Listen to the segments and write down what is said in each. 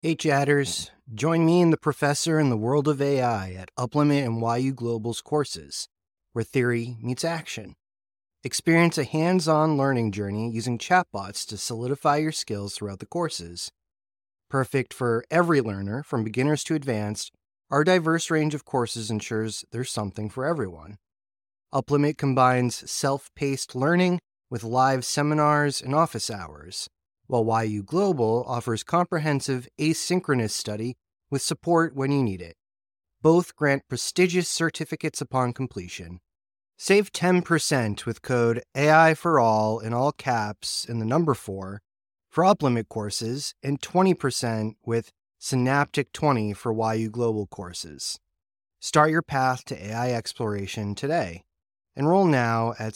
Hey chatters, join me and the professor in the world of AI at Uplimit and YU Global's courses, where theory meets action. Experience a hands-on learning journey using chatbots to solidify your skills throughout the courses. Perfect for every learner, from beginners to advanced, our diverse range of courses ensures there's something for everyone. Uplimit combines self-paced learning with live seminars and office hours, while YU Global offers comprehensive asynchronous study with support when you need it. Both grant prestigious certificates upon completion. Save 10% with code AI for all in all caps and the number 4 for Uplimit courses, and 20% with Synaptic 20 for YU Global courses. Start your path to AI exploration today. Enroll now at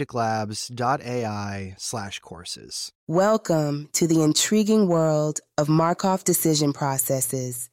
synapticlabs.ai/courses. Welcome to the intriguing world of Markov decision processes,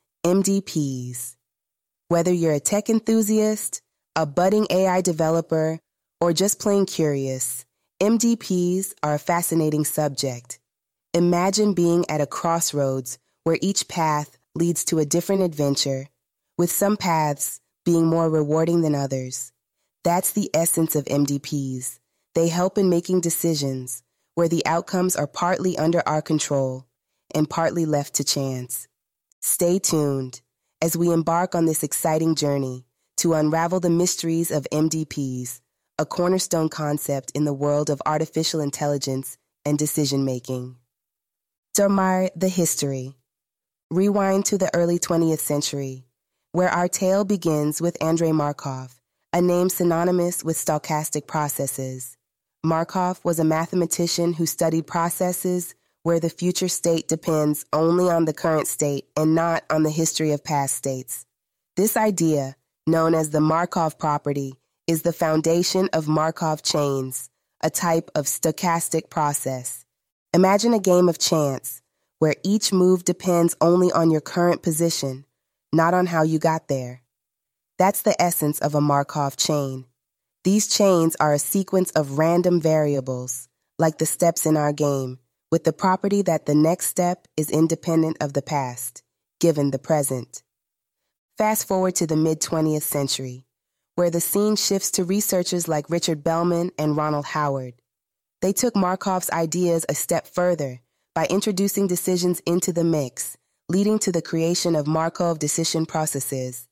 MDPs. Whether you're a tech enthusiast, a budding AI developer, or just plain curious, MDPs are a fascinating subject. Imagine being at a crossroads where each path leads to a different adventure, with some paths being more rewarding than others. That's the essence of MDPs. They help in making decisions where the outcomes are partly under our control and partly left to chance. Stay tuned as we embark on this exciting journey to unravel the mysteries of MDPs, a cornerstone concept in the world of artificial intelligence and decision-making. Dormar, the history. Rewind to the early 20th century, where our tale begins with Andrei Markov, a name synonymous with stochastic processes. Markov was a mathematician who studied processes where the future state depends only on the current state and not on the history of past states. This idea, known as the Markov property, is the foundation of Markov chains, a type of stochastic process. Imagine a game of chance where each move depends only on your current position, not on how you got there. That's the essence of a Markov chain. These chains are a sequence of random variables, like the steps in our game, with the property that the next step is independent of the past, given the present. Fast forward to the mid-20th century, where the scene shifts to researchers like Richard Bellman and Ronald Howard. They took Markov's ideas a step further by introducing decisions into the mix, leading to the creation of Markov decision processes.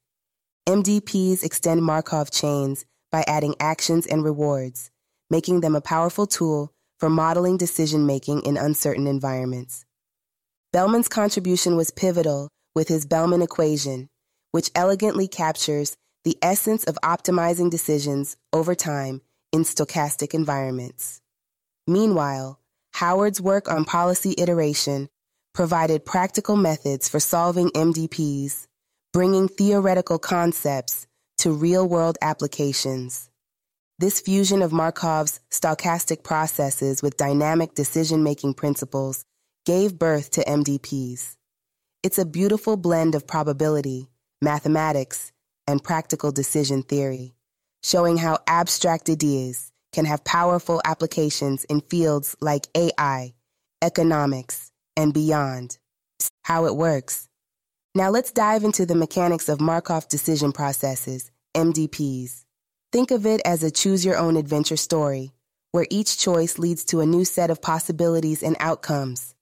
MDPs extend Markov chains by adding actions and rewards, making them a powerful tool for modeling decision-making in uncertain environments. Bellman's contribution was pivotal with his Bellman equation, which elegantly captures the essence of optimizing decisions over time in stochastic environments. Meanwhile, Howard's work on policy iteration provided practical methods for solving MDPs, bringing theoretical concepts to real-world applications. This fusion of Markov's stochastic processes with dynamic decision-making principles gave birth to MDPs. It's a beautiful blend of probability, mathematics, and practical decision theory, showing how abstract ideas can have powerful applications in fields like AI, economics, and beyond. How it works. Now let's dive into the mechanics of Markov decision processes, MDPs. Think of it as a choose-your-own-adventure story, where each choice leads to a new set of possibilities and outcomes.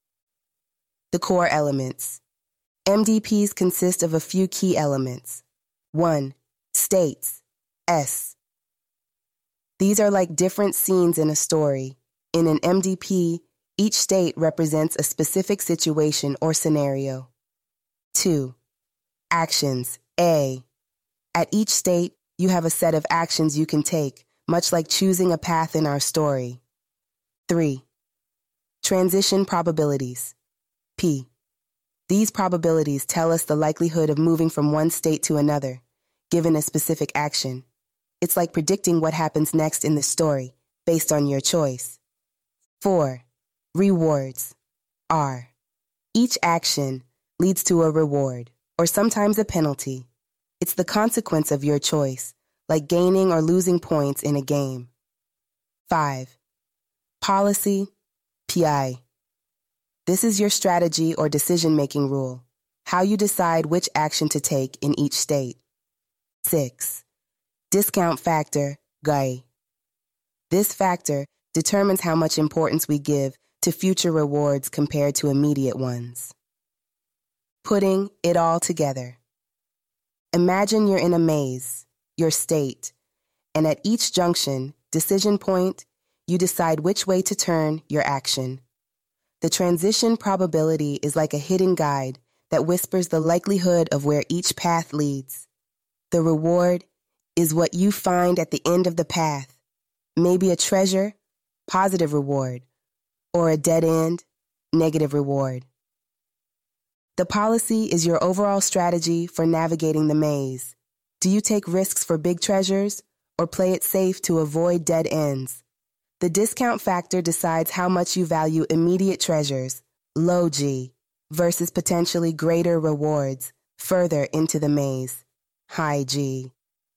The core elements. MDPs consist of a few key elements. 1. States, S. These are like different scenes in a story. In an MDP, each state represents a specific situation or scenario. 2. Actions, A. At each state, you have a set of actions you can take, much like choosing a path in our story. 3. Transition probabilities, P. These probabilities tell us the likelihood of moving from one state to another, given a specific action. It's like predicting what happens next in the story, based on your choice. 4. Rewards, R. Each action leads to a reward, or sometimes a penalty. It's the consequence of your choice, like gaining or losing points in a game. 5. Policy, PI. This is your strategy or decision-making rule, how you decide which action to take in each state. 6. Discount factor, GAI. This factor determines how much importance we give to future rewards compared to immediate ones. Putting it all together. Imagine you're in a maze, your state, and at each junction, decision point, you decide which way to turn your action. The transition probability is like a hidden guide that whispers the likelihood of where each path leads. The reward is what you find at the end of the path, maybe a treasure, positive reward, or a dead end, negative reward. The policy is your overall strategy for navigating the maze. Do you take risks for big treasures or play it safe to avoid dead ends? The discount factor decides how much you value immediate treasures, low G, versus potentially greater rewards further into the maze, high G.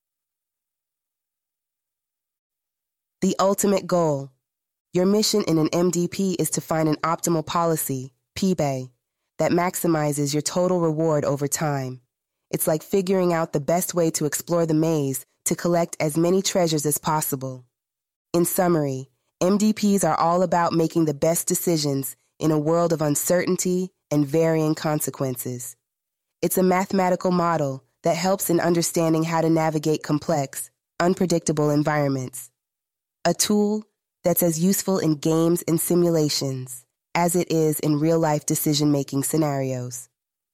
The ultimate goal. Your mission in an MDP is to find an optimal policy, PBAY, that maximizes your total reward over time. It's like figuring out the best way to explore the maze to collect as many treasures as possible. In summary, MDPs are all about making the best decisions in a world of uncertainty and varying consequences. It's a mathematical model that helps in understanding how to navigate complex, unpredictable environments. A tool that's as useful in games and simulations as it is in real-life decision-making scenarios.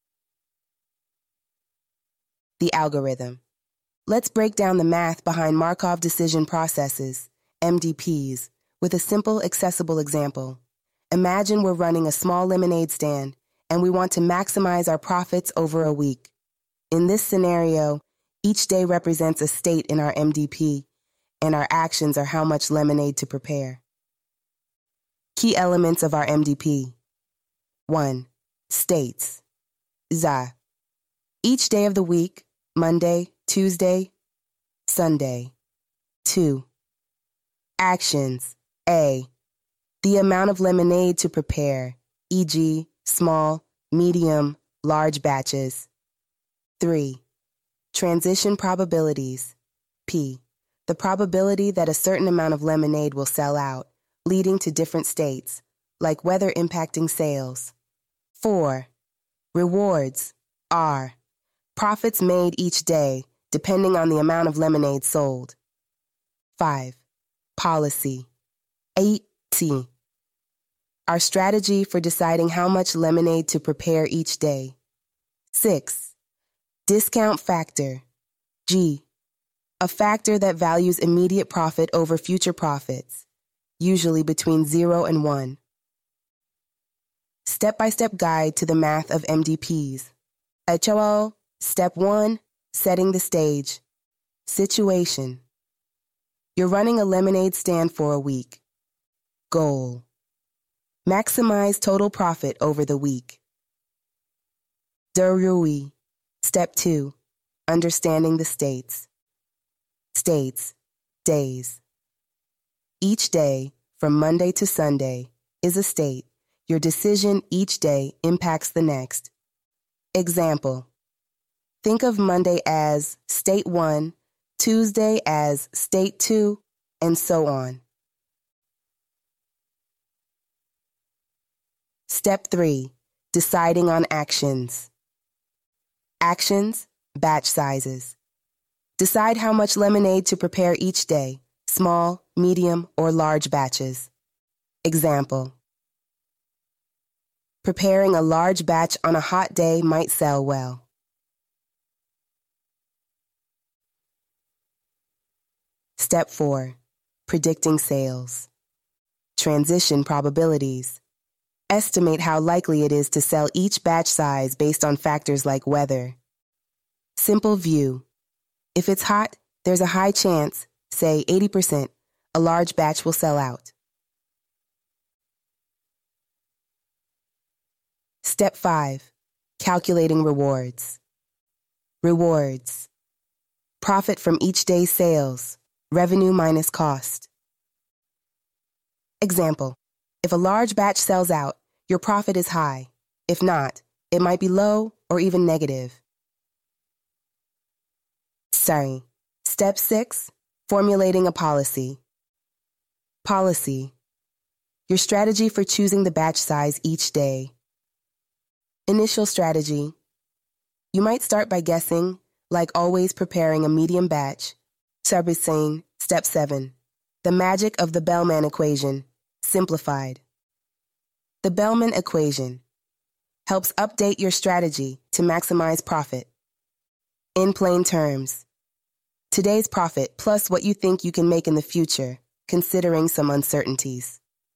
The algorithm. Let's break down the math behind Markov decision processes, MDPs, with a simple, accessible example. Imagine we're running a small lemonade stand and we want to maximize our profits over a week. In this scenario, each day represents a state in our MDP, and our actions are how much lemonade to prepare. Key elements of our MDP. 1. States. ZA. Each day of the week, Monday, Tuesday, Sunday. 2. Actions. A. The amount of lemonade to prepare, e.g., small, medium, large batches. 3. Transition probabilities. P. The probability that a certain amount of lemonade will sell out, leading to different states, like weather impacting sales. 4. Rewards. R. Profits made each day, depending on the amount of lemonade sold. 5. Policy. 8T. Our strategy for deciding how much lemonade to prepare each day. 6. Discount factor. G. A factor that values immediate profit over future profits, usually between 0 and 1. Step-by-step guide to the math of MDPs. HOO. Step 1. Setting the stage. Situation. You're running a lemonade stand for a week. Goal. Maximize total profit over the week. Derui. Step 2. Understanding the states. States. Days. Each day, from Monday to Sunday, is a state. Your decision each day impacts the next. Example. Think of Monday as State 1, Tuesday as State 2, and so on. Step 3. Deciding on actions. Actions, batch sizes. Decide how much lemonade to prepare each day, small, medium, or large batches. Example. Preparing a large batch on a hot day might sell well. Step 4. Predicting sales. Transition probabilities. Estimate how likely it is to sell each batch size based on factors like weather. Simple view. If it's hot, there's a high chance, say 80%, a large batch will sell out. Step 5. Calculating rewards. Rewards. Profit from each day's sales. Revenue minus cost. Example. If a large batch sells out, your profit is high. If not, it might be low or even negative. Step 6, formulating a policy. Policy. Your strategy for choosing the batch size each day. Initial strategy. You might start by guessing, like always preparing a medium batch. Servicing. Step 7. The magic of the Bellman equation. Simplified. The Bellman equation helps update your strategy to maximize profit. In plain terms, today's profit plus what you think you can make in the future, considering some uncertainties.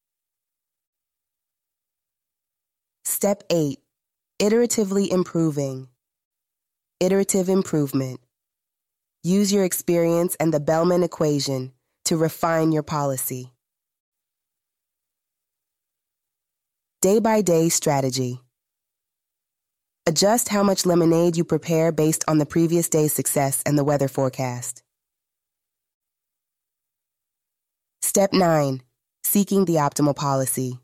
Step 8. Iteratively improving. Iterative improvement. Use your experience and the Bellman equation to refine your policy. Day-by-day strategy. Adjust how much lemonade you prepare based on the previous day's success and the weather forecast. Step 9. Seeking the optimal policy.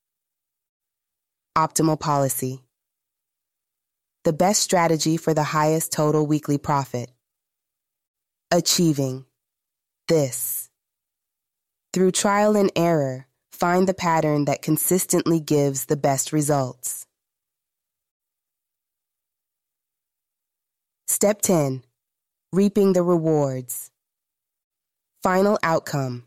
Optimal policy. The best strategy for the highest total weekly profit. Achieving this. Through trial and error, find the pattern that consistently gives the best results. Step 10. Reaping the rewards. Final outcome.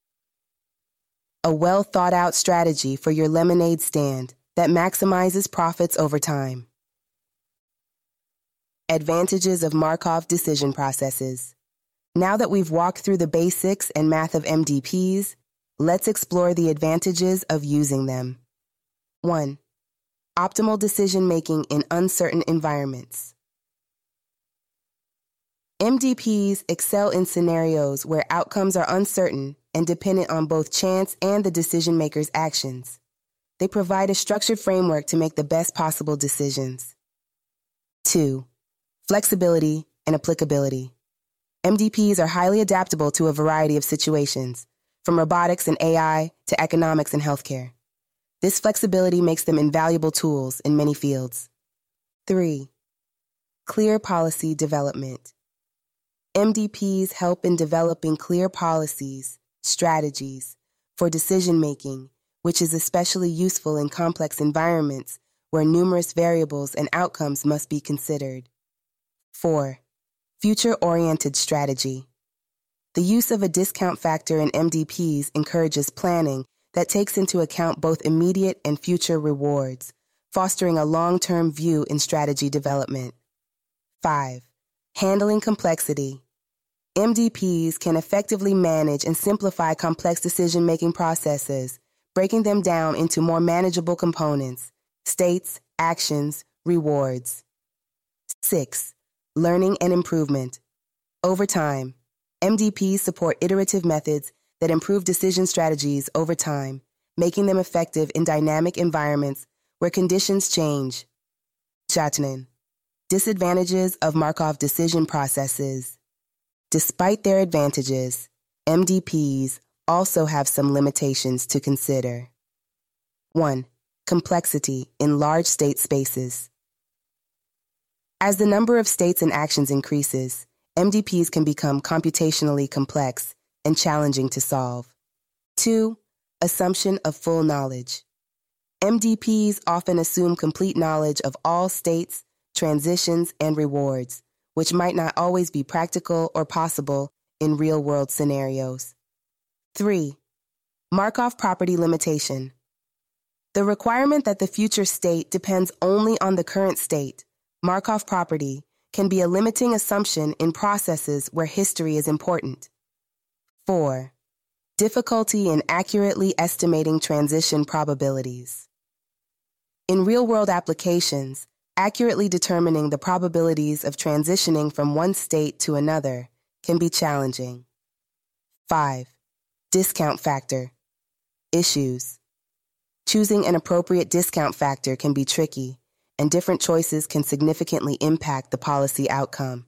A well-thought-out strategy for your lemonade stand that maximizes profits over time. Advantages of Markov decision processes. Now that we've walked through the basics and math of MDPs, let's explore the advantages of using them. 1. Optimal decision-making in uncertain environments. MDPs excel in scenarios where outcomes are uncertain and dependent on both chance and the decision-maker's actions. They provide a structured framework to make the best possible decisions. 2. Flexibility and applicability. MDPs are highly adaptable to a variety of situations, from robotics and AI to economics and healthcare. This flexibility makes them invaluable tools in many fields. 3. Clear policy development. MDPs help in developing clear policies, strategies, for decision-making, which is especially useful in complex environments where numerous variables and outcomes must be considered. 4. Future-oriented strategy. The use of a discount factor in MDPs encourages planning that takes into account both immediate and future rewards, fostering a long-term view in strategy development. 5. Handling complexity. MDPs can effectively manage and simplify complex decision-making processes, breaking them down into more manageable components, states, actions, rewards. 6. Learning and improvement. Over time, MDPs support iterative methods that improve decision strategies over time, making them effective in dynamic environments where conditions change. Jatnen. Disadvantages of Markov decision processes. Despite their advantages, MDPs also have some limitations to consider. 1. Complexity in large state spaces. As the number of states and actions increases, MDPs can become computationally complex and challenging to solve. 2. Assumption of full knowledge. MDPs often assume complete knowledge of all states, transitions, and rewards, which might not always be practical or possible in real-world scenarios. 3. Markov property limitation. The requirement that the future state depends only on the current state, Markov property, can be a limiting assumption in processes where history is important. 4. Difficulty in accurately estimating transition probabilities. In real-world applications, accurately determining the probabilities of transitioning from one state to another can be challenging. 5. Discount factor. Issues. Choosing an appropriate discount factor can be tricky, and different choices can significantly impact the policy outcome.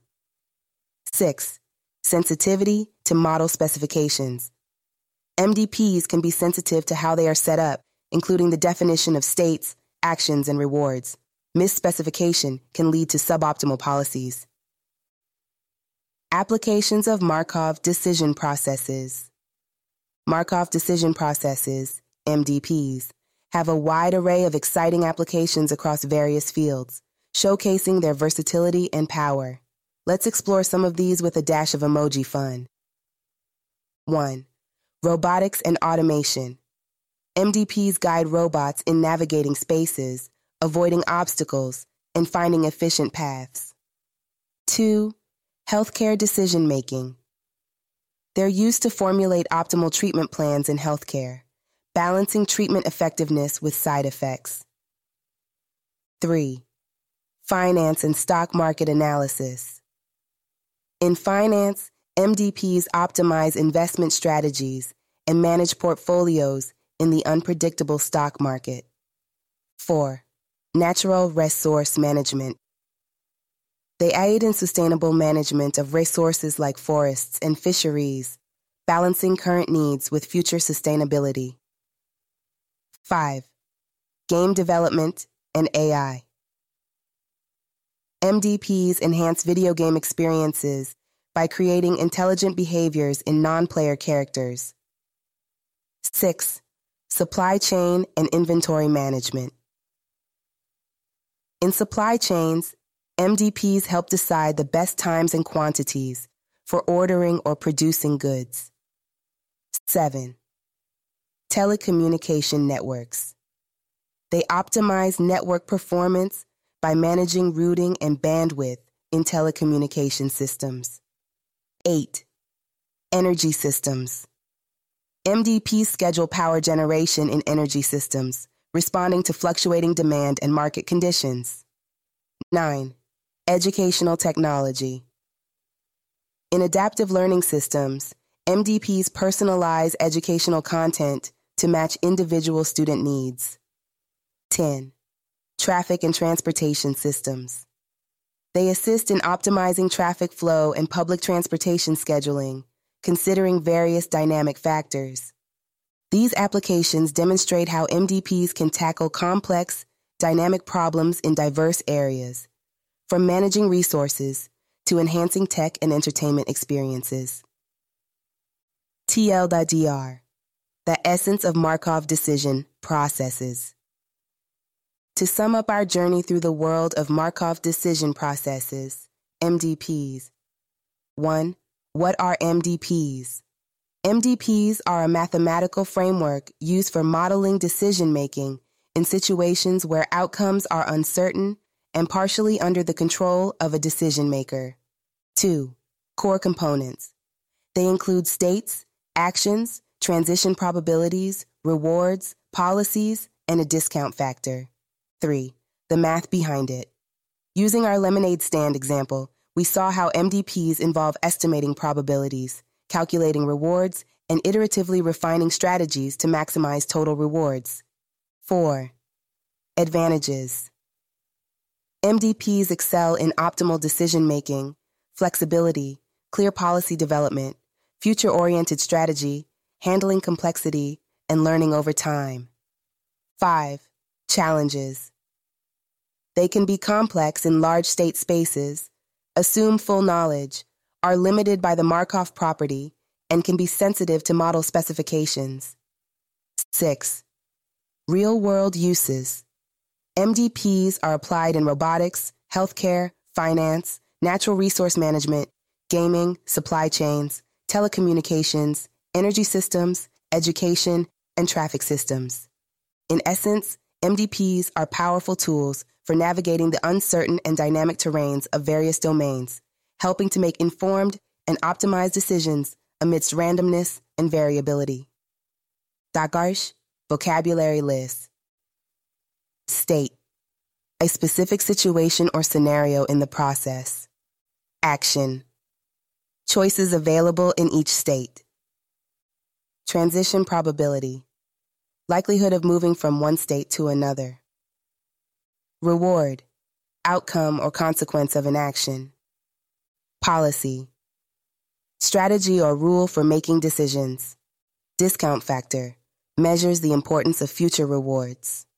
6. Sensitivity to model specifications. MDPs can be sensitive to how they are set up, including the definition of states, actions, and rewards. Misspecification can lead to suboptimal policies. Applications of Markov decision processes. Markov decision processes, MDPs, have a wide array of exciting applications across various fields, showcasing their versatility and power. Let's explore some of these with a dash of emoji fun. 1. Robotics and automation. MDPs guide robots in navigating spaces, avoiding obstacles, and finding efficient paths. 2. Healthcare decision-making. They're used to formulate optimal treatment plans in healthcare, balancing treatment effectiveness with side effects. 3. Finance and stock market analysis. In finance, MDPs optimize investment strategies and manage portfolios in the unpredictable stock market. 4. Natural resource management. They aid in sustainable management of resources like forests and fisheries, balancing current needs with future sustainability. 5. Game development and AI. MDPs enhance video game experiences by creating intelligent behaviors in non-player characters. 6. Supply chain and inventory management. In supply chains, MDPs help decide the best times and quantities for ordering or producing goods. 7. Telecommunication networks. They optimize network performance by managing routing and bandwidth in telecommunication systems. 8. Energy systems. MDPs schedule power generation in energy systems, responding to fluctuating demand and market conditions. 9. Educational technology. In adaptive learning systems, MDPs personalize educational content to match individual student needs. 10. Traffic and transportation systems. They assist in optimizing traffic flow and public transportation scheduling, considering various dynamic factors. These applications demonstrate how MDPs can tackle complex, dynamic problems in diverse areas, from managing resources to enhancing tech and entertainment experiences. TL.DR, the essence of Markov decision processes. To sum up our journey through the world of Markov decision processes, MDPs. 1. What are MDPs? MDPs are a mathematical framework used for modeling decision-making in situations where outcomes are uncertain and partially under the control of a decision-maker. 2. Core components. They include states, actions, transition probabilities, rewards, policies, and a discount factor. 3. The math behind it. Using our lemonade stand example, we saw how MDPs involve estimating probabilities, calculating rewards, and iteratively refining strategies to maximize total rewards. 4. Advantages. MDPs excel in optimal decision-making, flexibility, clear policy development, future-oriented strategy, handling complexity, and learning over time. 5. Challenges. They can be complex in large state spaces, assume full knowledge, are limited by the Markov property, and can be sensitive to model specifications. 6. Real-world uses. MDPs are applied in robotics, healthcare, finance, natural resource management, gaming, supply chains, telecommunications, energy systems, education, and traffic systems. In essence, MDPs are powerful tools for navigating the uncertain and dynamic terrains of various domains, helping to make informed and optimized decisions amidst randomness and variability. Dagarsh, vocabulary list. State. A specific situation or scenario in the process. Action. Choices available in each state. Transition probability. Likelihood of moving from one state to another. Reward. Outcome or consequence of an action. Policy. Strategy or rule for making decisions. Discount factor. measures the importance of future rewards.